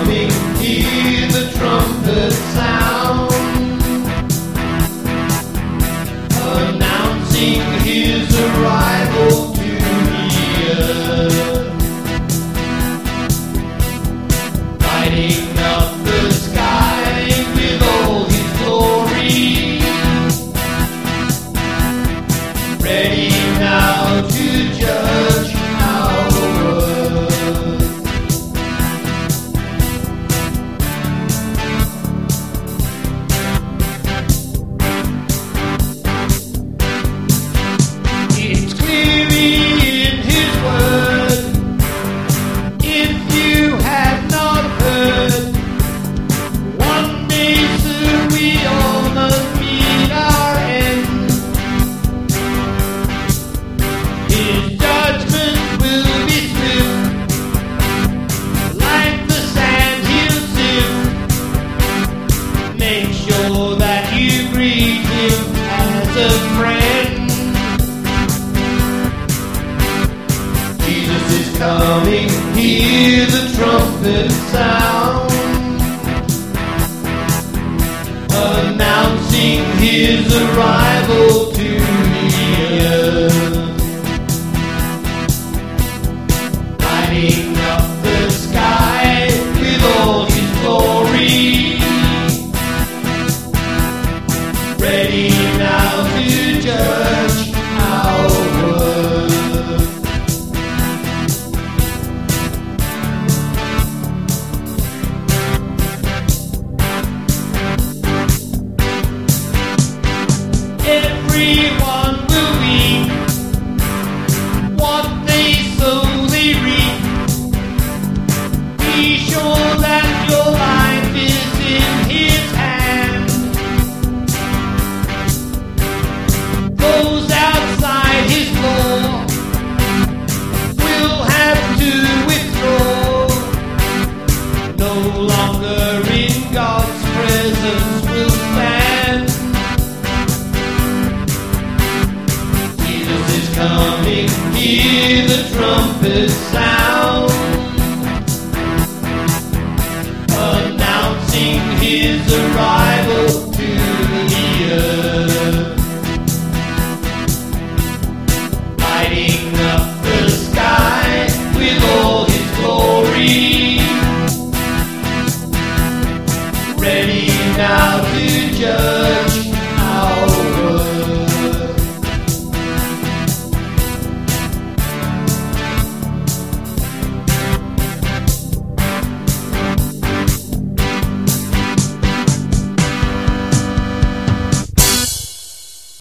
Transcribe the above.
coming, hear the trumpet sound, announcing his arrival to the earth, lighting up the sky with all his glory, ready now to judge our world. It's clear in his word, if you have not heard, one day soon we all must meet our end. His judgment will be swift, like the sand he'll sift. Make sure that you greet him as a friend. Jesus is coming, hear the trumpet sound, announcing his arrival to the earth, lighting up the sky with all his glory, ready now to judge our world. Everyone will reap what they sow, they reap. Be sure that your life is in his hand. Those outside his law will have to withdraw. No longer in God's presence will stand. Jesus is coming, hear the trumpet sound, announcing his arrival.